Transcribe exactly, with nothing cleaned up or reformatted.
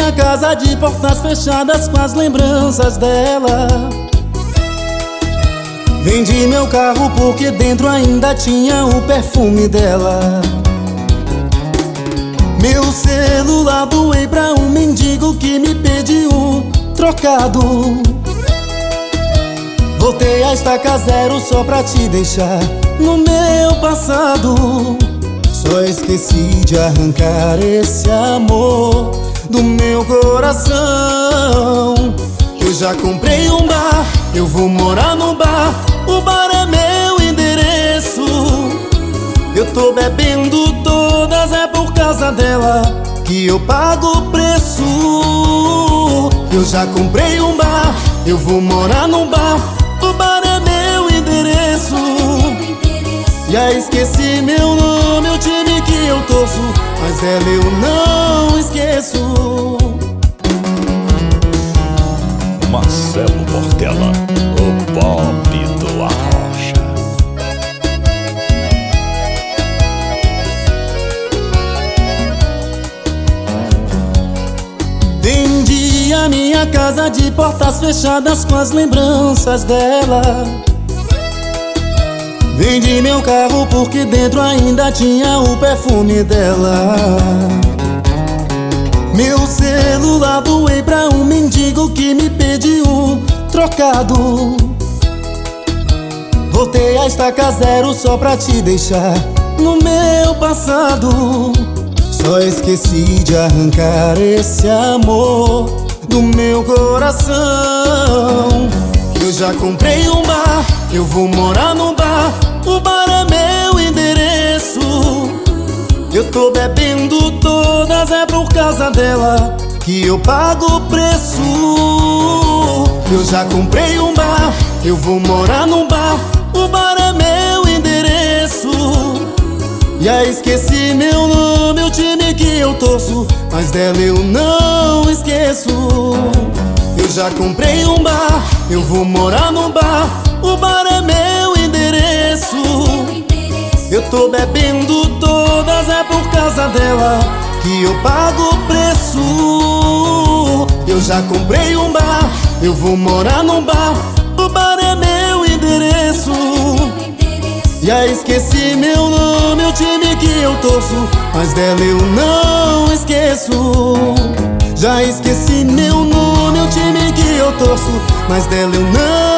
minha casa de portas fechadas com as lembranças dela. Vendi meu carro porque dentro ainda tinha o perfume dela. Meu celular doei pra um mendigo que me pediu um trocado. Voltei a estaca zero só pra te deixar no meu passado. Só esqueci de arrancar esse amor do meu coração. Eu já comprei um bar, eu vou morar no bar. O bar é meu endereço. Eu tô bebendo todas, é por causa dela que eu pago o preço. Eu já comprei um bar, eu vou morar no bar. O bar é meu endereço. Já esqueci meu nome, o time que eu torço, mas dela eu não esqueço. Marcelo Portela, o Bob do Arrocha. Vendi a minha casa de portas fechadas com as lembranças dela. Vendi meu carro porque dentro ainda tinha o perfume dela. Meu celular doei pra um mendigo que me pediu um trocado. Voltei a estaca zero só pra te deixar no meu passado. Só esqueci de arrancar esse amor do meu coração. Eu já comprei um bar, eu vou morar no bar. O bar é meu endereço. Eu tô bebendo todas, é por causa dela que eu pago o preço. Eu já comprei um bar, eu vou morar no bar. O bar é meu endereço. Já esqueci meu nome, o time que eu torço, mas dela eu não esqueço. Eu já comprei um bar, eu vou morar no bar. O bar é meu endereço. Eu tô bebendo todas, é por causa dela que eu pago o preço. Eu já comprei um bar, eu vou morar no bar. O bar é meu endereço. Já esqueci meu nome, o time que eu torço, mas dela eu não esqueço. Já esqueci meu nome, o time que eu torço, mas dela eu não